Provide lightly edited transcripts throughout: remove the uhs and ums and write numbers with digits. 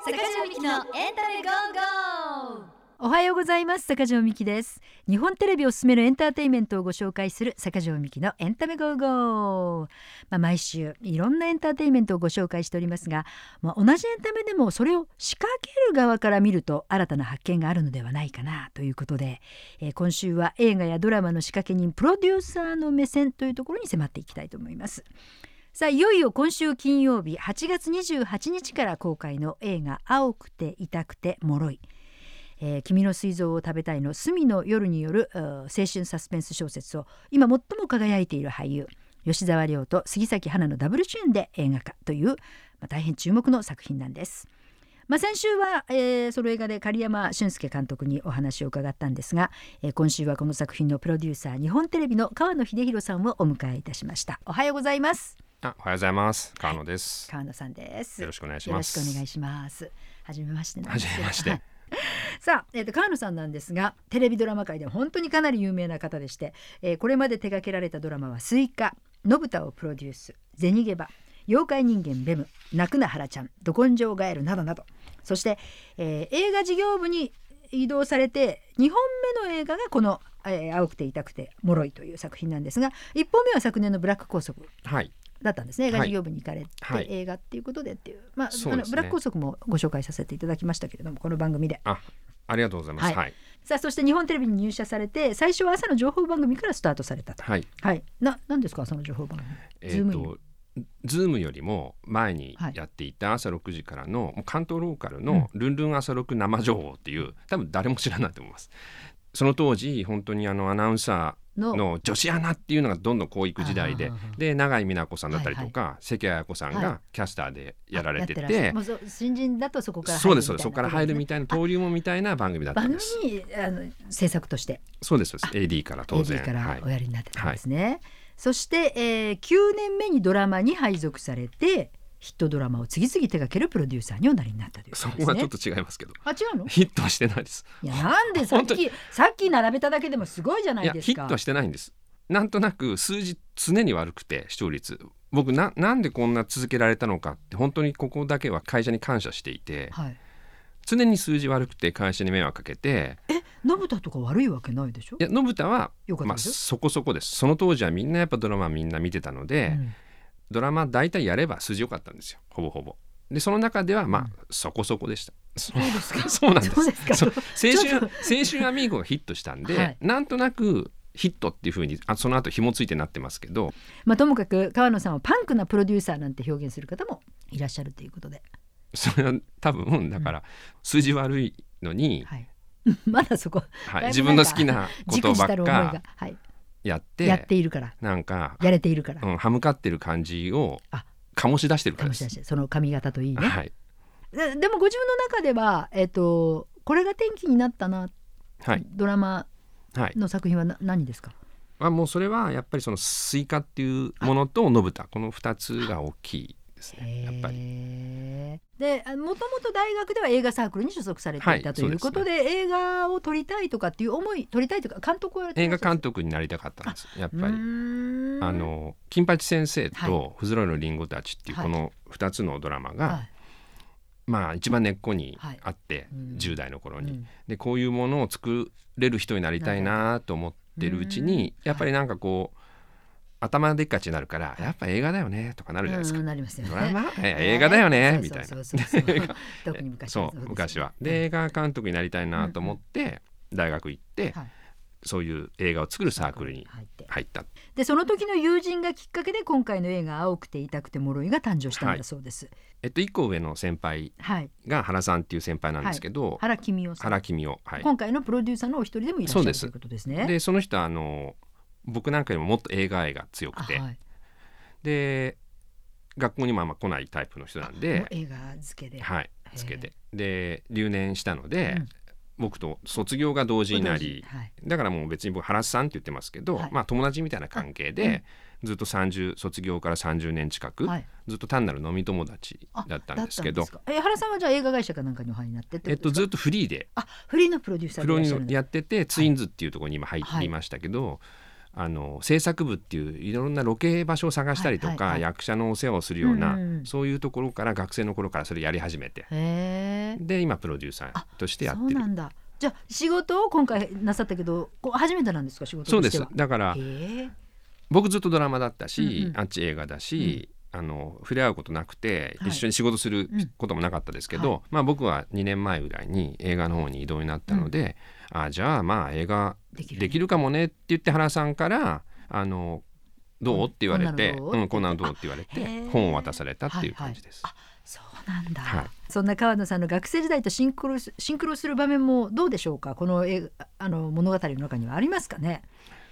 坂上美希のエンタメゴーゴー。 おはようございます。坂上美希です。日本テレビを進めるエンターテインメントをご紹介する坂上美希のエンタメゴーゴー、毎週いろんなエンターテインメントをご紹介しておりますが、同じエンタメでもそれを仕掛ける側から見ると新たな発見があるのではないかなということで、今週は映画やドラマの仕掛け人プロデューサーの目線というところに迫っていきたいと思います。さあ、いよいよ今週金曜日8月28日から公開の映画青くて痛くて脆い、君の膵臓を食べたいの隅の夜による青春サスペンス小説を今最も輝いている俳優吉沢亮と杉咲花のダブル主演で映画化という、大変注目の作品なんです。先週は、その映画で狩山俊介監督にお話を伺ったんですが、今週はこの作品のプロデューサー日本テレビの川野秀弘さんをお迎えいたしました。おはようございます。 おはようございます。川野です。 川野さんです。 よろしくお願いします。 よろしくお願いします。はじめましてなんはですけど。 じめまして。 さあ、川野さんなんですが、テレビドラマ界では本当にかなり有名な方でして、これまで手掛けられたドラマはスイカ、のぶたをプロデュース、銭ゲバ、妖怪人間ベム、泣くなはらちゃん、ど根性ガエルなどなど、そして、映画事業部に移動されて2本目の映画がこの、青くて痛くて脆いという作品なんですが、1本目は昨年のブラック拘束、だったんですね。映画事業部に行かれて、映画っていうことでっていう、ブラック拘束もご紹介させていただきましたけれども、この番組でありがとうございます。 さあ、そして日本テレビに入社されて、最初は朝の情報番組からスタートされたと。何ですか、朝の情報番組。 ズームよりも前にやっていた朝6時からの、関東ローカルのルンルン朝6生情報っていう、多分誰も知らないと思います。その当時本当にアナウンサーの女子アナっていうのがどんどんこういく時代で、永井美奈子さんだったりとか、関彩子さんがキャスターでやられてて、 新人だとそこから入るみたいな、そこから入るみたたいな登竜門みたいな番組だったんです。 番組に制作としてそうです AD から当然 AD からおやりになってたんですね。そして、9年目にドラマに配属されて、ヒットドラマを次々手掛けるプロデューサーにおなりになったということですね。 そこはちょっと違いますけど。 違うの？ ヒットはしてないです。 いや、なんでさっき並べただけでもすごいじゃないですか。 ヒットはしてないんです。なんとなく数字常に悪くて、視聴率、僕なんでこんな続けられたのかって、本当にここだけは会社に感謝していて、常に数字悪くて会社に迷惑かけて。 のぶたとか悪いわけないでしょ。 いや、のぶたはそこそこです。その当時はみんなやっぱドラマみんな見てたので、ドラマ大体やれば数字良かったんですよ、ほぼほぼ。でその中ではそこそこでした。 そうですか。 そうなんです。青春アミーゴがヒットしたんで、なんとなくヒットっていう風にその後紐ついてなってますけど、 ともかく川野さんはパンクなプロデューサーなんて表現する方もいらっしゃるということで、 それは多分だから数字悪いのに、 まだそこ、 自分の好きなことばっかやっているから、なんかやれているから、 歯向かってる感じを醸し出してるからです。 その髪型といいね。でもご自分の中では、これが転機になったな、ドラマの作品は何ですか？ もうそれはやっぱりそのスイカっていうものとのぶた、この2つが大きいですね、やっぱり。 で、もともと大学では映画サークルに所属されていたということで、映画を撮りたいとかっていう思い、撮りたいというか監督をやられて映画監督になりたかったんです。やっぱり金八先生とふずろいのりんごたちっていうこの2つのドラマが、一番根っこにあって、10代の頃に、でこういうものを作れる人になりたいなと思ってるうちに、やっぱりなんかこう頭でっかちになるから、やっぱ映画だよねとかなるじゃないですか。 なりますよね。 ドラマ、映画だよねみたいな。 特に昔は。で映画監督になりたいなと思って大学行って、そういう映画を作るサークルに入った。 でその時の友人がきっかけで今回の映画青くて痛くて脆いが誕生したんだそうです。 1個上の先輩が原さんっていう先輩なんですけど、 原公夫さん。 原公夫、 今回のプロデューサーのお一人でもいらっしゃるということですね。 でその人は僕なんかよりももっと映画愛が強くて、で学校にも来ないタイプの人なんで、 映画付けで、 で留年したので、僕と卒業が同時になり、だからもう別に僕原さんって言ってますけど、友達みたいな関係で、ずっと卒業から30年近く、ずっと単なる飲み友達だったんですけど。 原さんはじゃあ映画会社かなんかにお入りになってってことですか？ ずっとフリーでフリーのプロデューサーでいらっしゃるんです。 やってて、ツインズっていうところに今入りましたけど、 制作部っていういろんなロケ場所を探したりとか、役者のお世話をするような、そういうところから学生の頃からそれやり始めて、で今プロデューサーとしてやってる。 そうなんだ。じゃあ仕事を今回なさったけど初めてなんですか、仕事としては。 そうです。だから僕ずっとドラマだったし、あっち映画だし、触れ合うことなくて一緒に仕事することもなかったですけど、僕は2年前ぐらいに映画の方に異動になったので、じゃあ映画できるかもねって言って原さんからどうって言われて、こんなのどうって言われて本を渡されたっていう感じです。 そうなんだ、そんな川野さんの学生時代とシンクロする場面もどうでしょうか。この物語の中にはありますかね。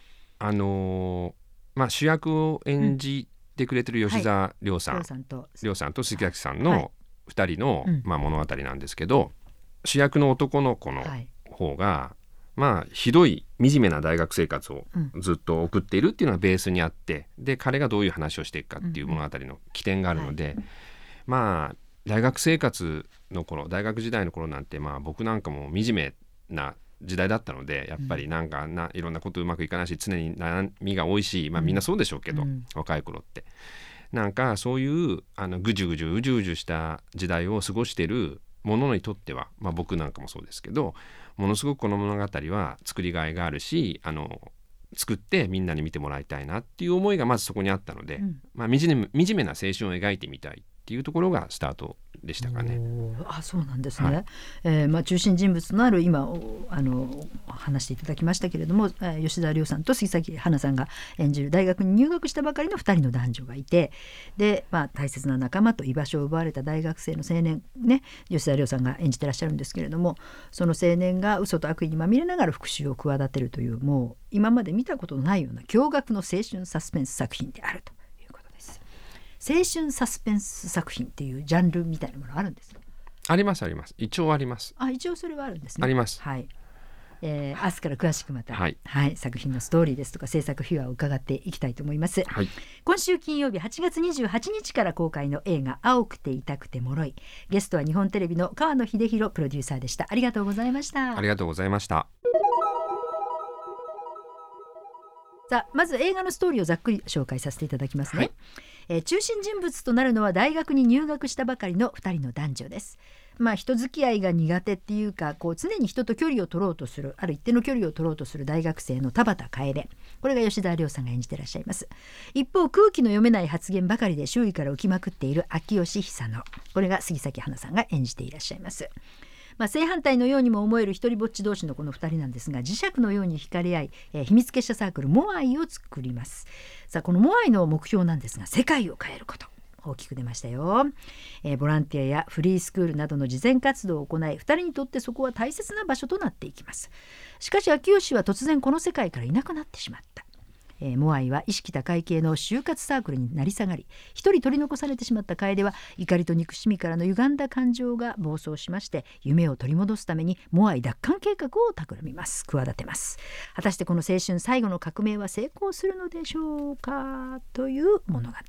主役を演じてくれてる吉沢亮さんと杉崎さんの2人の、物語なんですけど、主役の男の子の方が、ひどい惨めな大学生活をずっと送っているっていうのがベースにあって、で彼がどういう話をしていくかっていう物語の起点があるので、大学生活の頃、大学時代の頃なんて、僕なんかも惨めな時代だったので、やっぱりいろんなことうまくいかないし、常に悩みが多いし、みんなそうでしょうけど、若い頃ってそういうぐじゅぐじゅうじゅうじゅした時代を過ごしているものにとっては、僕なんかもそうですけど、ものすごくこの物語は作りがいがあるし、作ってみんなに見てもらいたいなっていう思いがまずそこにあったので、惨めな青春を描いてみたいっていうところがスタートでしたかね。 そうなんですね。中心人物となる今話していただきましたけれども、吉沢亮さんと杉咲花さんが演じる大学に入学したばかりの2人の男女がいて、で、大切な仲間と居場所を奪われた大学生の青年ね、吉沢亮さんが演じてらっしゃるんですけれども、その青年が嘘と悪意にまみれながら復讐を企てるという、もう今まで見たことのないような驚愕の青春サスペンス作品であると。青春サスペンス作品っていうジャンルみたいなものあるんですか。 あります。一応あります。 一応それはあるんですね。 あります。 明日から詳しくまた、作品のストーリーですとか制作秘話を伺っていきたいと思います。今週金曜日8月28日から公開の映画青くて痛くて脆い。ゲストは日本テレビの川野秀弘プロデューサーでした。ありがとうございました。 ありがとうございました。 さあ、まず映画のストーリーをざっくり紹介させていただきますね。中心人物となるのは大学に入学したばかりの2人の男女です。人付き合いが苦手っていうか、常に人と距離を取ろうとする、ある一定の距離を取ろうとする大学生の田畑楓、これが吉沢亮さんが演じていらっしゃいます。一方、空気の読めない発言ばかりで周囲から浮きまくっている秋吉久乃、これが杉咲花さんが演じていらっしゃいます。正反対のようにも思える一人ぼっち同士のこの2人なんですが、磁石のように惹かれ合い、秘密結社サークルモアイを作ります。さあ、このモアイの目標なんですが、世界を変えること、大きく出ましたよ。ボランティアやフリースクールなどの慈善活動を行い、2人にとってそこは大切な場所となっていきます。しかし秋吉は突然この世界からいなくなってしまった。モアイは意識高い系の就活サークルになり下がり、一人取り残されてしまった楓は怒りと憎しみからの歪んだ感情が暴走しまして、夢を取り戻すためにモアイ奪還計画を企てます。果たしてこの青春最後の革命は成功するのでしょうか、という物語です。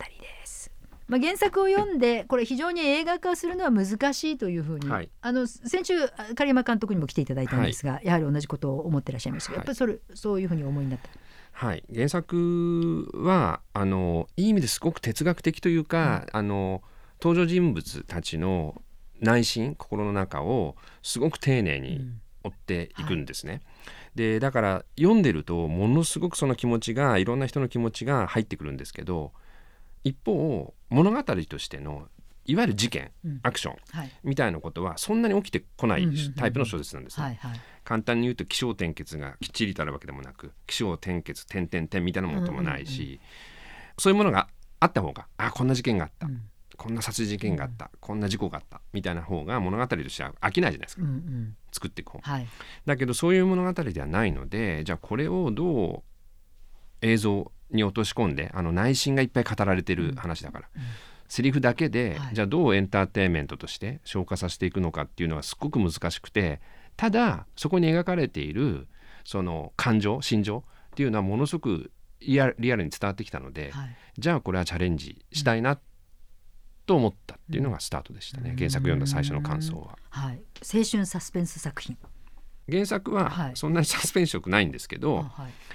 原作を読んで、これ非常に映画化するのは難しいというふうに、先週狩山監督にも来ていただいたんですが、やはり同じことを思ってらっしゃいましたが、やっぱりそういうふうに思いになった。 原作はいい意味ですごく哲学的というか、登場人物たちの内心、心の中をすごく丁寧に追っていくんですね。でだから読んでるとものすごくその気持ちが、いろんな人の気持ちが入ってくるんですけど、一方物語としてのいわゆる事件、アクションみたいなことはそんなに起きてこないタイプの小説なんですね。簡単に言うと起承転結がきっちりとあるわけでもなく、起承転結点々点みたいなものもないし、そういうものがあった方が、こんな事件があった、こんな殺人事件があった、こんな事故があったみたいな方が物語としては飽きないじゃないですか、作っていく方、だけどそういう物語ではないので、じゃあこれをどう映像に落とし込んで、内心がいっぱい語られてる話だから、セリフだけで、じゃあどうエンターテインメントとして消化させていくのかっていうのはすごく難しくて、ただそこに描かれているその感情、心情っていうのはものすごくリアルに伝わってきたので、じゃあこれはチャレンジしたいなと思ったっていうのがスタートでしたね。原作読んだ最初の感想は、 青春サスペンス作品。 原作はそんなにサスペンス色ないんですけど、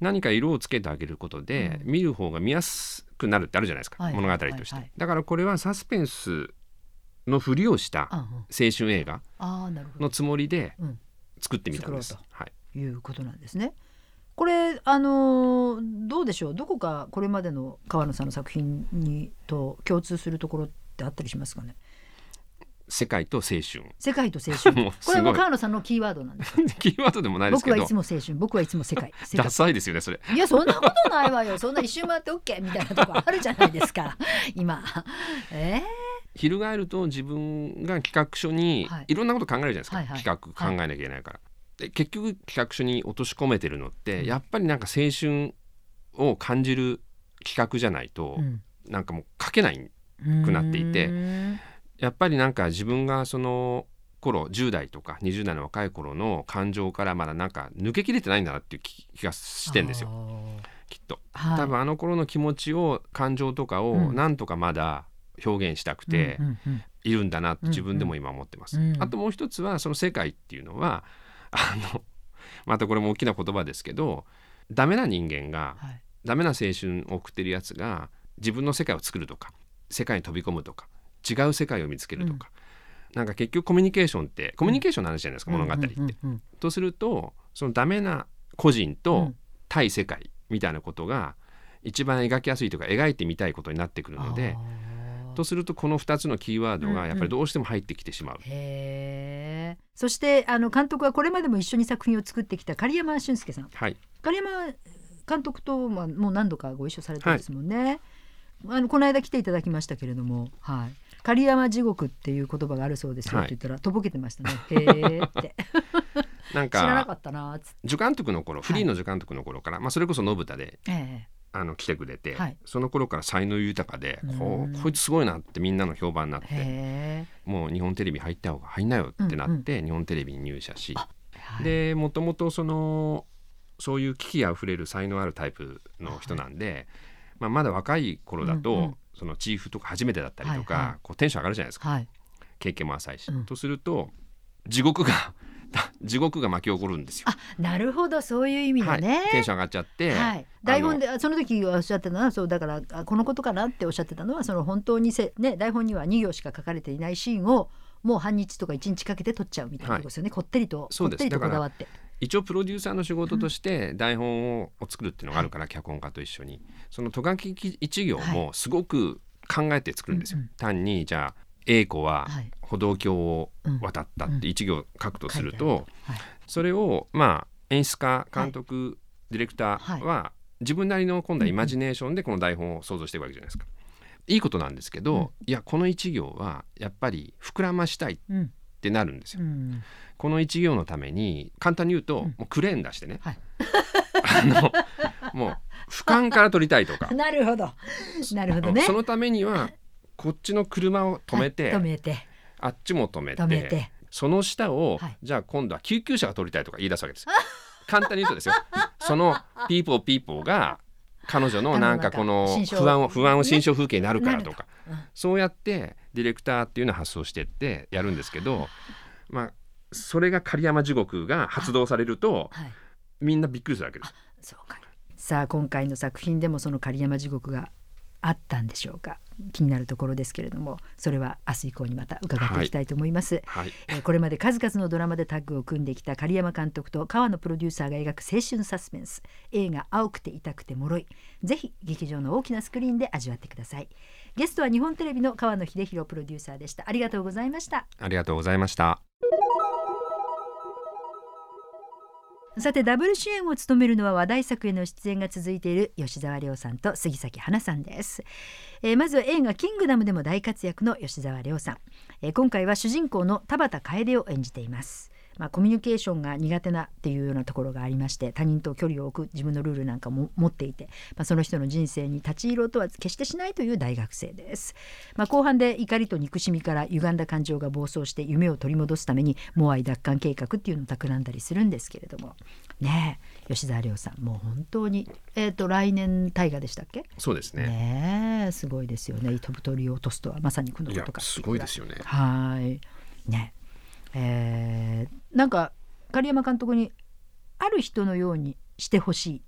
何か色をつけてあげることで、見る方が見やすくなるってあるじゃないですか、物語として、だからこれはサスペンスのふりをした青春映画のつもりで作ってみたんです、 いうことなんですね。これどうでしょう、どこかこれまでの川野さんの作品にと共通するところってあったりしますかね。 世界と青春これも川野さんのキーワードなんですかキーワードでもないですけど、 僕はいつも青春、僕はいつも世界ダサいですよねそれ。 いやそんなことないわよそんな一周回って OK みたいなとこあるじゃないですか今。 翻ると自分が企画書にいろんなこと考えるじゃないですか、企画考えなきゃいけないから、で結局企画書に落とし込めてるのって、やっぱりなんか青春を感じる企画じゃないと、なんかもう書けないくなっていて、やっぱりなんか自分がその頃10代とか20代の若い頃の感情からまだなんか抜けきれてないんだなっていう気がしてんですよきっと、多分あの頃の気持ちを感情とかをなんとかまだ表現したくているんだなって自分でも今思ってます、あともう一つはその世界っていうのはまたこれも大きな言葉ですけど、ダメな人間が、ダメな青春を送ってるやつが自分の世界を作るとか世界に飛び込むとか違う世界を見つけるとか、なんか結局コミュニケーションってコミュニケーションの話じゃないですか、物語って、とするとそのダメな個人と対世界みたいなことが一番描きやすいとか描いてみたいことになってくるので、とするとこの2つのキーワードがやっぱりどうしても入ってきてしまう、 そして監督はこれまでも一緒に作品を作ってきた狩山俊介さん、狩山監督ともう何度かご一緒されてるんですもんね、この間来ていただきましたけれども、狩山地獄っていう言葉があるそうですよって言ったら、とぼけてましたね。へーってなんか知らなかったなっつって、 助監督の頃、フリーの助監督の頃から、それこそ信太で、来てくれて、その頃から才能豊かで、こいつすごいなってみんなの評判になって、もう日本テレビ入った方が入んなよってなって、日本テレビに入社し、でもともとそういう危機あふれる才能あるタイプの人なんで、まだ若い頃だと、そのチーフとか初めてだったりとか、こうテンション上がるじゃないですか、経験も浅いし、とすると地獄が巻き起こるんですよ。 なるほど、そういう意味だね、 テンション上がっちゃって、 台本でその時おっしゃってたのはそうだから、このことかなっておっしゃってたのは、その本当に台本には2行しか書かれていないシーンをもう半日とか1日かけて撮っちゃうみたいなことですよね、こってりとこだわって。 一応プロデューサーの仕事として台本を作るっていうのがあるから、脚本家と一緒にそのとがき一行もすごく考えて作るんですよ、単にじゃあ A 子は歩道橋を渡ったって一行書くとすると、それを演出家監督、ディレクターは自分なりの今度はイマジネーションでこの台本を想像していくわけじゃないですか。いいことなんですけど、いやこの一行はやっぱり膨らましたいってなるんですよ、この一行のために簡単に言うと、もうクレーン出してね、もう俯瞰から撮りたいとかなるほどね。 そのためにはこっちの車を止めて、あっちも止めてその下を、じゃあ今度は救急車が撮りたいとか言い出すわけですよ簡単に言うとですよ、そのピーポーが彼女のなんかこの不安を心象風景になるからとか、そうやってディレクターっていうのを発想してってやるんですけど、それが狩山地獄が発動されると、みんなびっくりするわけです。 さあ今回の作品でもその狩山地獄があったんでしょうか、気になるところですけれども、それは明日以降にまた伺っていきたいと思います、これまで数々のドラマでタッグを組んできた狩山監督と川野プロデューサーが描く青春サスペンス映画青くて痛くて脆い、ぜひ劇場の大きなスクリーンで味わってください。ゲストは日本テレビの川野秀弘プロデューサーでした。ありがとうございました。 ありがとうございました。 さてダブル主演を務めるのは話題作への出演が続いている吉沢亮さんと杉咲花さんです、まずは映画キングダムでも大活躍の吉沢亮さん、今回は主人公の田畑楓を演じています。コミュニケーションが苦手なっていうようなところがありまして、他人と距離を置く自分のルールなんかも持っていて、その人の人生に立ち入ろうとは決してしないという大学生です。後半で怒りと憎しみから歪んだ感情が暴走して夢を取り戻すためにモアイ奪還計画っていうのを企んだりするんですけれどもね、吉沢亮さんもう本当に、来年大河でしたっけ。 そうですね。 すごいですよね。飛ぶ鳥を落とすとはまさにこのことか。 すごいですよね。 ね、なんか狩山監督にある人のようにしてほしい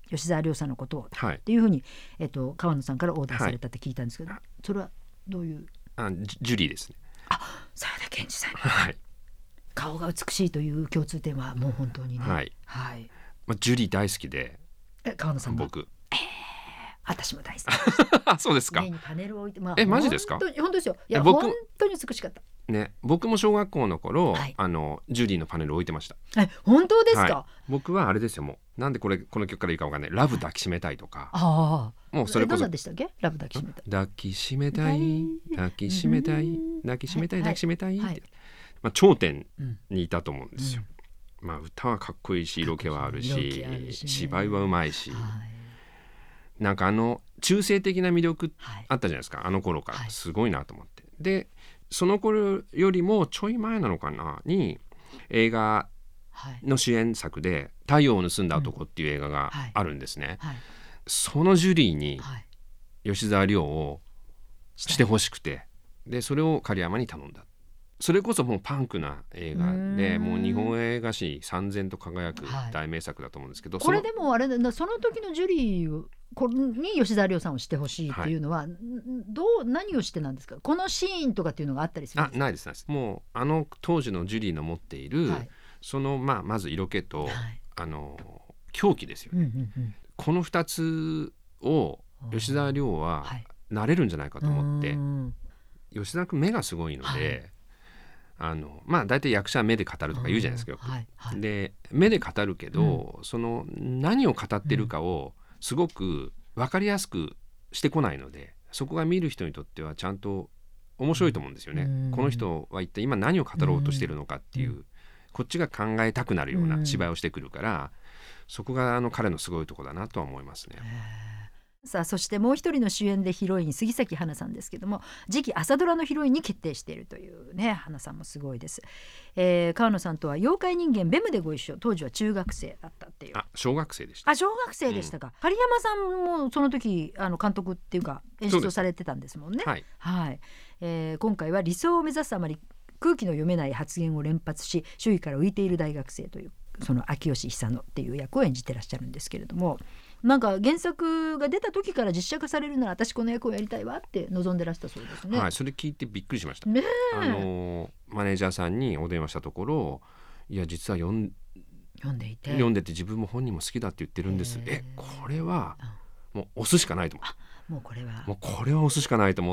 吉沢亮さんのことを、 はい、 っていうふうに、川野さんからオーダーされたって聞いたんですけど、それはどういうジュリーですね。 沢田研二さん、 はい、 顔が美しいという共通点はもう本当にね、 はい、ジュリー大好きで、 川野さんも僕私も大好きそうですか。 家にパネルを置いて、 マジですか。 本当ですよ。いや僕本当に美しかったね。僕も小学校の頃、 はい、 ジュリーのパネルを置いてました。 本当ですか、 はい、僕はあれですよ。もうなんでこの曲からいいかわかんない。ラブ抱きしめたいとか、 もうそれこそ何でしたっけ。ラブ抱きしめたい、 抱きしめたい抱きしめたい抱きしめたい抱きしめたいって、頂点にいたと思うんですよ。歌はかっこいいし色気はあるし、芝居はうまいし、なんか中性的な魅力あったじゃないですか、あの頃からすごいなと思って。でその頃よりもちょい前なのかなに映画の主演作で「太陽を盗んだ男」っていう映画があるんですね。そのジュリーに吉沢亮をしてほしくて、でそれを狩山に頼んだ。それこそもうパンクな映画で、もう日本映画史燦然と輝く大名作だと思うんですけど、 これでもあれだ、その時のジュリーに吉沢亮さんをしてほしいっていうのは、何をしてなんですか。このシーンとかっていうのがあったりするんですか。 ないですないです。もう当時のジュリーの持っている、そのまず色気と、狂気ですよね、この2つを吉沢亮はなれるんじゃないかと思って。吉沢君目がすごいので、大体役者は目で語るとか言うじゃないですか、よく。で目で語るけど、その何を語ってるかをすごく分かりやすくしてこないので、そこが見る人にとってはちゃんと面白いと思うんですよね。この人は一体今何を語ろうとしてるのかっていう、こっちが考えたくなるような芝居をしてくるから、そこが彼のすごいところだなとは思いますね。 さあ、そしてもう一人の主演でヒロイン杉咲花さんですけども、次期朝ドラのヒロインに決定しているというね、花さんもすごいです。川野さんとは妖怪人間ベムでご一緒、当時は中学生だったっていう。 小学生でした。 小学生でしたか。狩山さんもその時監督っていうか演出をされてたんですもんね。今回は理想を目指すあまり空気の読めない発言を連発し、周囲から浮いている大学生という、その秋吉久乃っていう役を演じてらっしゃるんですけれども、なんか原作が出た時から実写化されるなら私この役をやりたいわって望んでらしたそうですね。 それ聞いてびっくりしました。マネージャーさんにお電話したところ、いや実は読んでて自分も本人も好きだって言ってるんです。これはもう押すしかないと思って、もうこれは押すしかないと思って、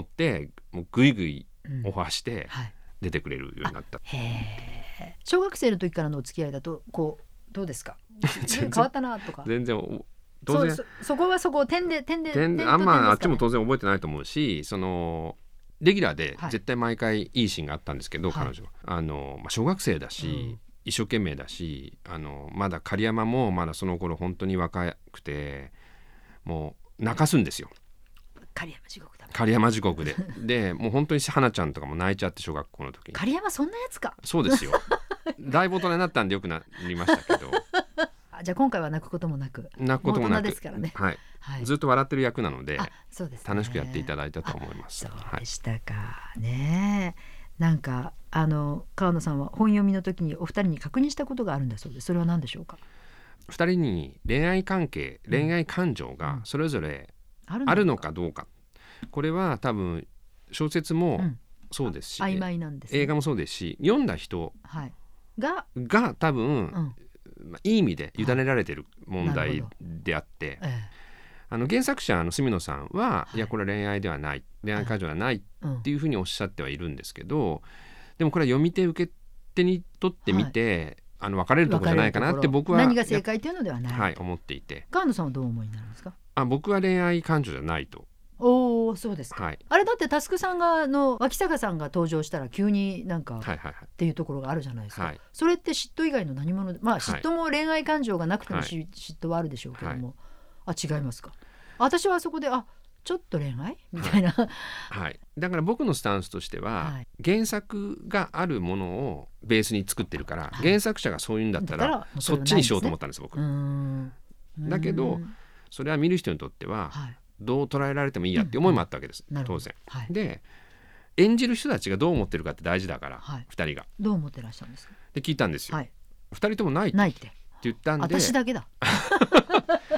もうグイグイオファーして出てくれるようになった。 小学生の時からのお付き合いだとどうですか。変わったなとか。 全然当然そこはそこ点であっちも当然覚えてないと思うし、そのレギュラーで絶対毎回いいシーンがあったんですけど、彼女小学生だし、一生懸命だし、まだ狩山もまだその頃本当に若くて、もう泣かすんですよ。 狩山地獄だ。 狩山地獄ででもう本当に花ちゃんとかも泣いちゃって、小学校の時に。 狩山そんなやつか。 そうですよだいぶ大人になったんでよくなりましたけどじゃあ今回は泣くこともなく、大人ですからね。 ずっと笑ってる役なので、 そうですね、 楽しくやっていただいたと思います。 そうでしたかね。なんか川野さんは本読みの時にお二人に確認したことがあるんだそうです。それは何でしょうか。 二人に恋愛関係、恋愛感情がそれぞれあるのかどうか、これは多分小説もそうですし、 曖昧なんですね。 映画もそうですし、読んだ人が多分、いい意味で委ねられてる問題であって、原作者の住野さんは、いやこれは恋愛ではない、恋愛感情ではないっていうふうにおっしゃってはいるんですけど、でもこれは読み手受け手にとってみて、分かれるところじゃないかなって僕は何が正解というのではない、 思っていて。 川野さんはどう思いになるんですか。 僕は恋愛感情じゃないと。 そうですか。あれだってタスクさんが脇坂さんが登場したら急になんかっていうところがあるじゃないですか。それって嫉妬以外の何者で、嫉妬も恋愛感情がなくても嫉妬はあるでしょうけども、違いますか。私はそこでちょっと恋愛みたいな、だから僕のスタンスとしては、原作があるものをベースに作ってるから、原作者がそういうんだったらそっちにしようと思ったんです、僕。だけどそれは見る人にとってはどう捉えられてもいいやって思いもあったわけです、当然。で演じる人たちがどう思ってるかって大事だから、2人がどう思ってらっしゃるんですか。 で聞いたんですよ、2人ともないって言ったんで、 私だけだ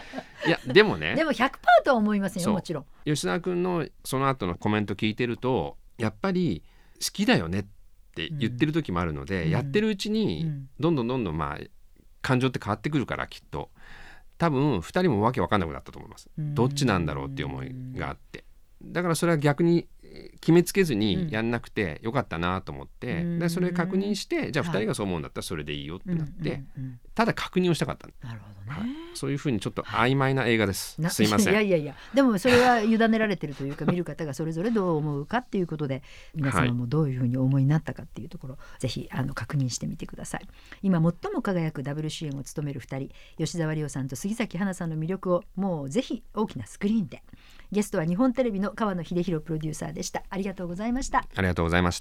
いやでもねでも 100% とは思いませんよ、もちろん。 吉沢君のその後のコメント聞いてるとやっぱり好きだよねって言ってる時もあるので、やってるうちにどんどんまあ感情って変わってくるから、きっと多分2人もわけわかんなくなったと思います。どっちなんだろうっていう思いがあって、だからそれは逆に決めつけずにやんなくてよかったなと思って、でそれ確認して、じゃあ2人がそう思うんだったらそれでいいよってなって、ただ確認をしたかった。 なるほどね、 そういうふうにちょっと曖昧な映画です、すいません。 いやでもそれは委ねられてるというか見る方がそれぞれどう思うかっていうことで、皆様もどういうふうにお思いになったかっていうところ、ぜひ確認してみてください。今最も輝くダブル主演を務める2人、吉沢亮さんと杉咲花さんの魅力をもうぜひ大きなスクリーンで。ゲストは日本テレビの川野秀弘プロデューサーでした。ありがとうございました。 ありがとうございました。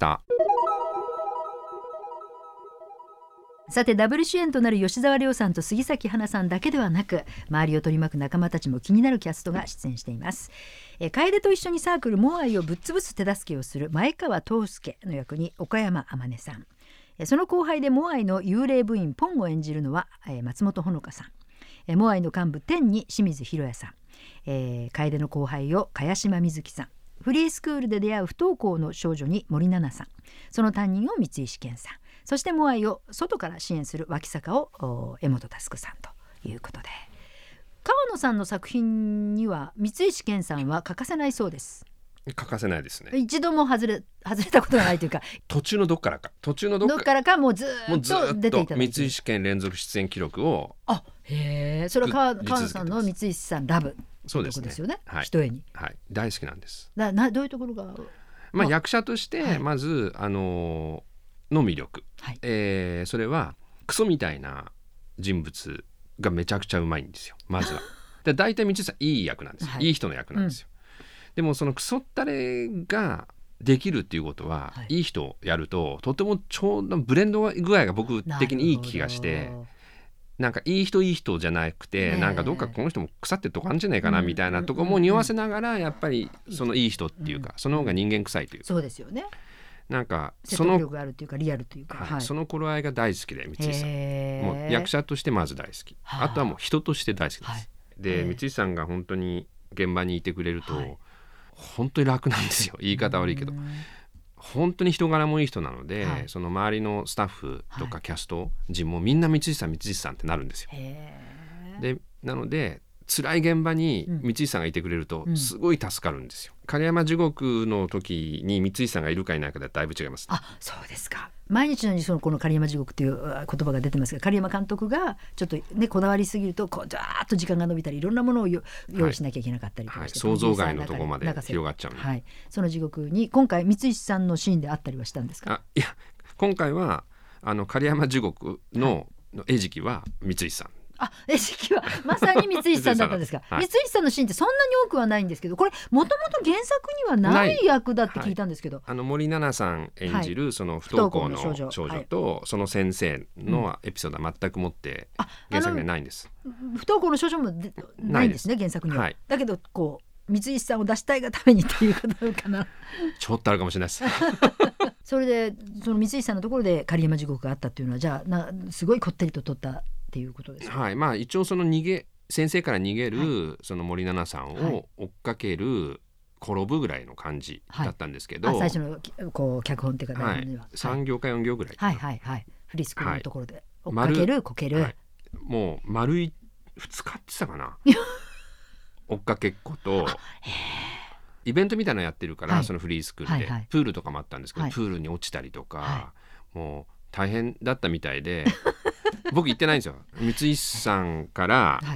さて、ダブル主演となる吉沢亮さんと杉咲花さんだけではなく、周りを取り巻く仲間たちも気になるキャストが出演しています。楓と一緒にサークルモアイをぶっ潰す手助けをする前川東介の役に岡山天音さん、その後輩でモアイの幽霊部員ポンを演じるのは松本穂香さん、モアイの幹部天に清水宏也さん、楓の後輩を茅島みずきさん、フリースクールで出会う不登校の少女に森七菜さん、その担任を三石健さん、そしてモアイを外から支援する脇坂を江本佑さんということで、川野さんの作品には三石健さんは欠かせないそうです。 欠かせないですね。 一度も外れたことがないというか途中のどっからかもうずっと出ていただいて、 三石健連続出演記録を、 それは川野さんの三石さんラブそうですね、 ですよね、 はい、 ひとえに、 はい、大好きなんです。 どういうところが、 役者としてまず、の魅力、それはクソみたいな人物がめちゃくちゃうまいんですよ、まずは。で大体三石さんいい役なんですよ、いい人の役なんですよ、でもそのクソったれができるっていうことは、いい人をやるととてもちょうどブレンド具合が僕的にいい気がして、なんかいい人じゃなくて、なんかどっかこの人も腐ってるとこあるんじゃないかなみたいなとこも匂わせながら、やっぱりそのいい人っていうか、その方が人間臭いというか、 そうですよね、 なんか説得力があるというかリアルというか、 その頃合いが大好きで、三石さんもう役者としてまず大好き、あとはもう人として大好きです、で三石さんが本当に現場にいてくれると、本当に楽なんですよ、言い方悪いけど。本当に人柄もいい人なので、その周りのスタッフとかキャスト陣もみんな三石さんってなるんですよ。でなので辛い現場に三石さんがいてくれるとすごい助かるんですよ。狩山地獄の時に三石さんがいるかいないかでだいぶ違います。 そうですか。毎日のようにこの狩山地獄という言葉が出てますが、狩山監督がちょっとねこだわりすぎるとザーッと時間が伸びたり、いろんなものを用意しなきゃいけなかったりとかして、 想像外のところまで広がっちゃうので、 その地獄に今回三石さんのシーンであったりはしたんですか？ いや、今回は狩山地獄の餌食は三石さん。 餌食はまさに三石さんだったんですか？三石さんのシーンってそんなに多くはないんですけど、これもともと原作にはない役だって聞いたんですけど、 森七菜さん演じるその不登校の少女とその先生のエピソードは全くもって原作にはないんです。 不登校の少女もないんですね、原作には。だけど三石さんを出したいがためにっていうことかな。 ちょっとあるかもしれないですそれでその三石さんのところで狩山地獄があったっていうのは、じゃあすごいこってりと撮ったっていうことですか？ 一応その先生から逃げるその森七菜さんを追っかける、転ぶぐらいの感じだったんですけど、 最初の脚本っていうか台本には、 3行か4行ぐらいかな、 フリスクのところで追っかけるこける、 もう丸2日って言ってたかな追っかけっことイベントみたいなのやってるから、そのフリースクールで、プールとかもあったんですけど、プールに落ちたりとか、もう大変だったみたいで僕行ってないんですよ。三石さんから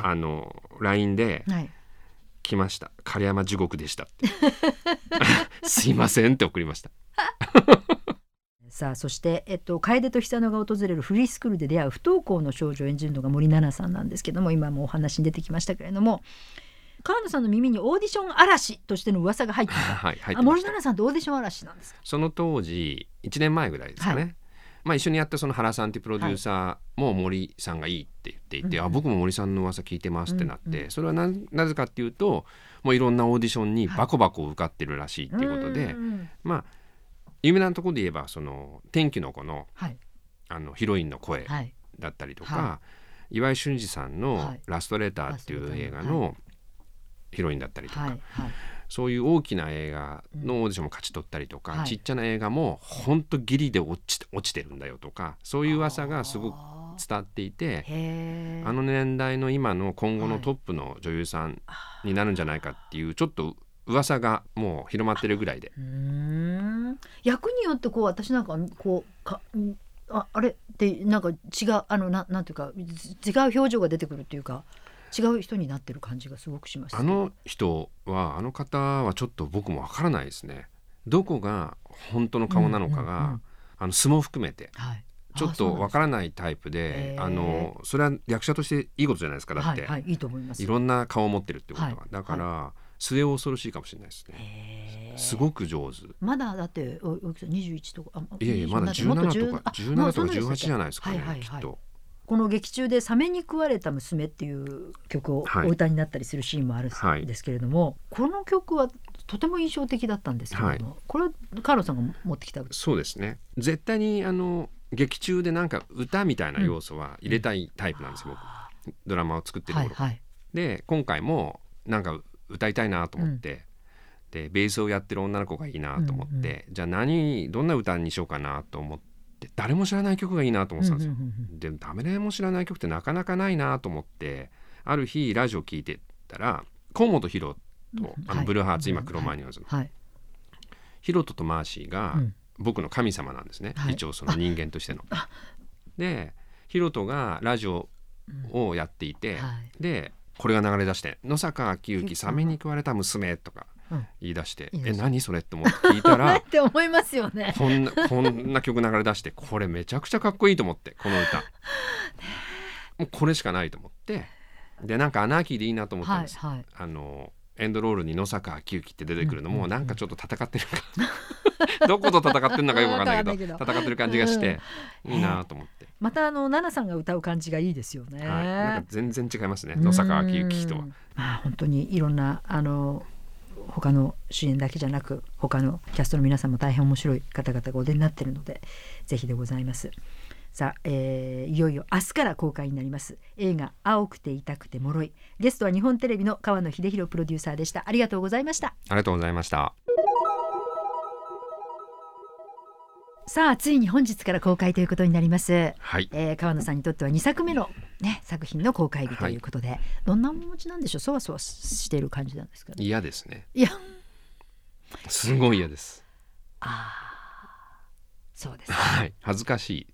、LINE で、来ました、狩山地獄でしたってすいませんって送りましたさあ、そして、楓と久野が訪れるフリースクールで出会う不登校の少女を演じるのが森七菜さんなんですけども、今もお話に出てきましたけれども、川野さんの耳にオーディション嵐としての噂が入っていた。森七菜さんとオーディション嵐なんですか？ その当時1年前ぐらいですかね、一緒にやったその原さんというプロデューサーも森さんがいいって言っていて、僕も森さんの噂聞いてますってなって、それはなぜかっていうと、もういろんなオーディションにバコバコ受かってるらしいっていうことで、有名なところで言えばその天気の子の、ヒロインの声だったりとか、 岩井俊二さんのラストレターっていう映画のヒロインだったりとか、はいはい、そういう大きな映画のオーディションも勝ち取ったりとか、ちっちゃな映画も本当ギリで落ちてるんだよとか、そういう噂がすごく伝わっていて、あの年代の今の今後のトップの女優さんになるんじゃないかっていうちょっと噂がもう広まってるぐらいで、 役によってこう私なんかこうあれってなんか違うなんていうか違う表情が出てくるっていうか違う人になってる感じがすごくしました。 あの方はちょっと僕もわからないですね。どこが本当の顔なのかが、素も含めて、ちょっとわからないタイプで、それは役者としていいことじゃないですか。だって、 いいと思います。 いろんな顔を持ってるってことは、だから、末恐ろしいかもしれないですね。すごく上手。 まだだって21とかいやまだ17とか18じゃないですかね、きっと。 この劇中でサメに食われた娘っていう曲をお歌になったりするシーンもあるんですけれども、この曲はとても印象的だったんですけれども、これはカーロさんが持ってきた。 そうですね。絶対に劇中でなんか歌みたいな要素は入れたいタイプなんですよ、僕。ドラマを作ってる頃、で今回もなんか歌いたいなと思って、でベースをやってる女の子がいいなと思って、じゃあどんな歌にしようかなと思って、誰も知らない曲がいいなと思ってたんですよ。で誰も知らない曲ってなかなかないなと思って、ある日ラジオ聞いてたら河本大翔とブルーハーツ、今黒マニュアズの大翔とマーシーが僕の神様なんですね、一応その人間としての。で大翔がラジオをやっていて、でこれが流れ出して野坂昭之サメに食われた娘とか言い出して、何それって思って聞いたらって思いますよね。 こんな曲流れ出して、これめちゃくちゃかっこいいと思って、この歌もうこれしかないと思って、でなんかアナーキーでいいなと思ったんです、エンドロールに野坂昭之って出てくるのもなんかちょっと戦ってるかどこと戦ってるのかよく分かんないけど戦ってる感じがしていいなと思って、 また奈々さんが歌う感じがいいですよね。 なんか全然違いますね、野坂昭之とは。 本当にいろんな他の主演だけじゃなく他のキャストの皆さんも大変面白い方々がお出になっているのでぜひでございます。さあ、いよいよ明日から公開になります映画青くて痛くて脆い。ゲストは日本テレビの川野秀弘プロデューサーでした。ありがとうございました。 ありがとうございました。 さあついに本日から公開ということになります、川野さんにとっては2作目の、作品の公開日ということで、どんな面持ちなんでしょう。そわそわしている感じなんですかね。 嫌ですね。 いやすごい嫌です。 そうです、 恥ずかしい、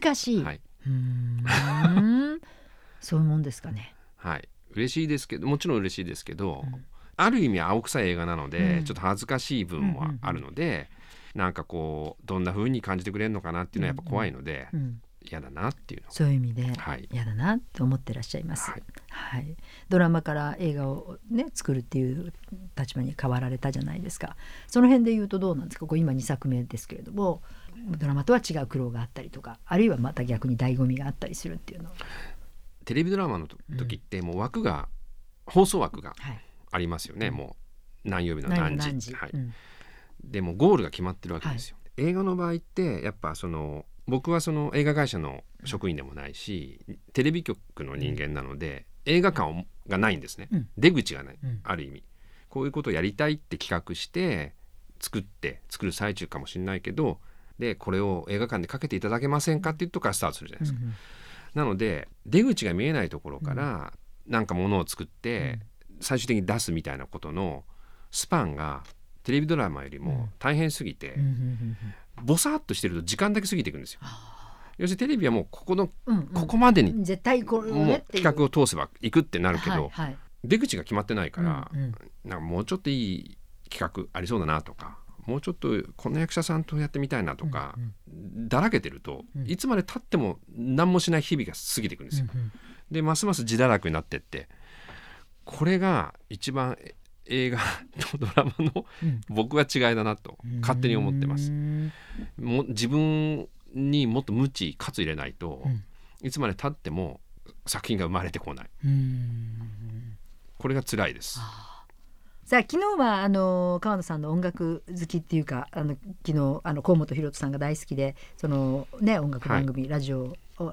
そういうもんですかね。 嬉しいですけど、もちろん嬉しいですけど、ある意味青臭い映画なので、ちょっと恥ずかしい部分はあるので、なんかこうどんな風に感じてくれるのかなっていうのはやっぱ怖いので、嫌だなっていうの、 そういう意味で嫌だなと思ってらっしゃいます、ドラマから映画を作るっていう立場に変わられたじゃないですか。その辺で言うとどうなんですか。ここ今2作目ですけれども、ドラマとは違う苦労があったりとか、あるいはまた逆に醍醐味があったりするっていうの。 テレビドラマの時ってもう放送枠がありますよね、もう何曜日の何時、でもゴールが決まってるわけですよ、映画の場合ってやっぱ僕はその映画会社の職員でもないし、テレビ局の人間なので、映画館がないんですね、出口がない、ある意味こういうことをやりたいって企画して作る最中かもしれないけど、でこれを映画館でかけていただけませんかっていうとこからスタートするじゃないですか、なので出口が見えないところからなんかものを作って最終的に出すみたいなことのスパンがテレビドラマよりも大変すぎて、ボサッとしてると時間だけ過ぎていくんですよ。要するにテレビはもうここまでに絶対これもう企画を通せば行くってなるけど、出口が決まってないから、なんかもうちょっといい企画ありそうだなとか、もうちょっとこの役者さんとやってみたいなとか、だらけてると、いつまで経っても何もしない日々が過ぎていくんですよ、でますます自堕落になってって、これが一番映画とドラマの僕は違いだなと勝手に思ってます。もう自分にもっと無知かつ入れないと、いつまで経っても作品が生まれてこない。これが辛いです。 さあ昨日は川野さんの音楽好きっていうか、昨日河本大翔さんが大好きで、その音楽番組、ラジオ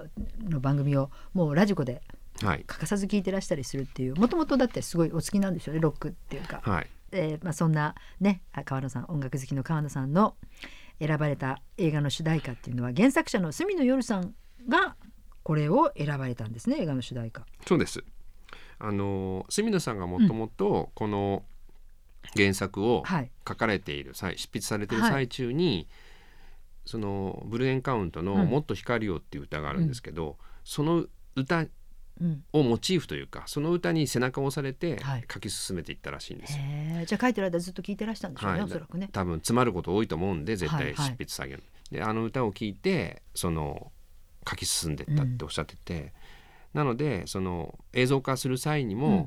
の番組をもうラジコではい、 欠かさず聞いてらしたりするっていう、もともとだってすごいお好きなんですよね、ロックっていうか、 はい、 そんなね川野さん、音楽好きの川野さんの選ばれた映画の主題歌っていうのは原作者の住野夜さんがこれを選ばれたんですね、映画の主題歌。 そうです。住野さんがもともとこの原作を書かれている、執筆されている最中に、そのブルーエンカウントのもっと光をっていう歌があるんですけど、その歌をモチーフというか、その歌に背中を押されて書き進めていったらしいんですよ。 じゃあ書いてる間ずっと聞いてらしたんでしょうね、おそらくね。 多分詰まること多いと思うんで、絶対執筆作業、で歌を聞いてその書き進んでったっておっしゃってて、なのでその映像化する際にも、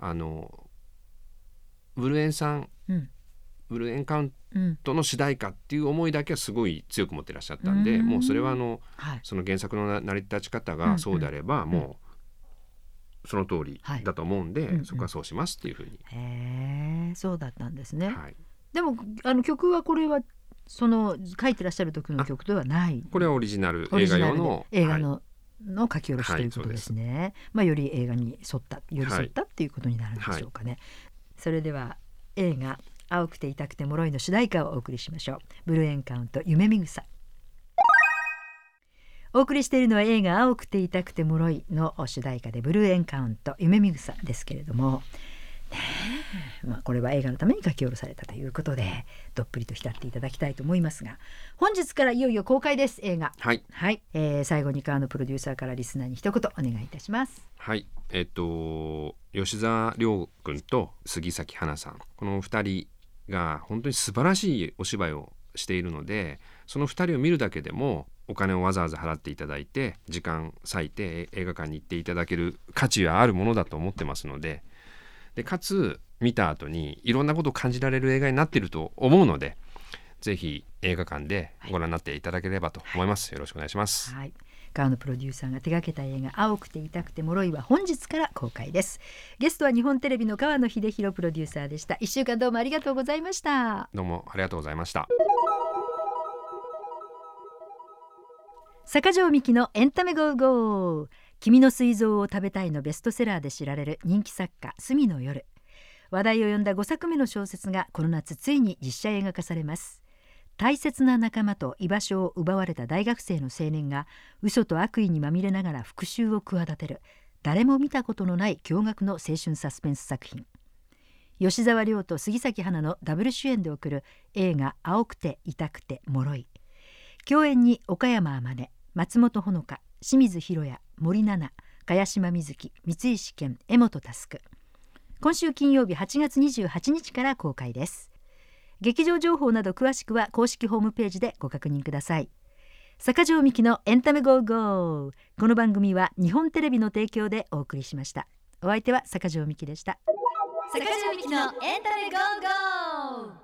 ブルーエンさん、ブルーエンカウントの主題歌っていう思いだけはすごい強く持ってらっしゃったんで、もうそれはその原作の成り立ち方がそうであれば、もうその通りだと思うんで、そこはそうしますっていうふうに。 そうだったんですね。でも曲はこれはその書いてらっしゃる時の曲ではない。 これはオリジナル映画用の映画の書き下ろしということですね。より映画に寄ったっていうことになるんでしょうかね。それでは映画青くて痛くて脆いの主題歌をお送りしましょう。ブルーエンカウント夢見草。お送りしているのは映画青くて痛くて脆いの主題歌でブルーエンカウント夢見草ですけれども、これは映画のために書き下ろされたということで、どっぷりと浸っていただきたいと思いますが、本日からいよいよ公開です、映画。最後に川野プロデューサーからリスナーに一言お願いいたします。 吉沢亮君と杉咲花さん、この2人が本当に素晴らしいお芝居をしているので、その2人を見るだけでもお金をわざわざ払っていただいて時間割いて映画館に行っていただける価値はあるものだと思ってますので、かつ見た後にいろんなことを感じられる映画になっていると思うので、ぜひ映画館でご覧になっていただければと思います。よろしくお願いします。 川野プロデューサーが手掛けた映画青くて痛くて脆いは本日から公開です。ゲストは日本テレビの川野秀弘プロデューサーでした。1週間どうもありがとうございました。 どうもありがとうございました。 坂上美希のエンタメゴーゴー。君の膵臓を食べたいのベストセラーで知られる人気作家住野夜。話題を呼んだ5作目の小説がこの夏ついに実写映画化されます。大切な仲間と居場所を奪われた大学生の青年が嘘と悪意にまみれながら復讐を企てる、誰も見たことのない驚愕の青春サスペンス作品。吉沢亮と杉咲花のダブル主演で送る映画青くて痛くて脆い。共演に岡山天音、松本穂香、清水宏也、森七菜、茅島みずき、三石健、江本佑。今週金曜日8月28日から公開です。劇場情報など詳しくは公式ホームページでご確認ください。坂上美希のエンタメゴーゴー。この番組は日本テレビの提供でお送りしました。お相手は坂上美希でした。 坂上美希のエンタメゴーゴー。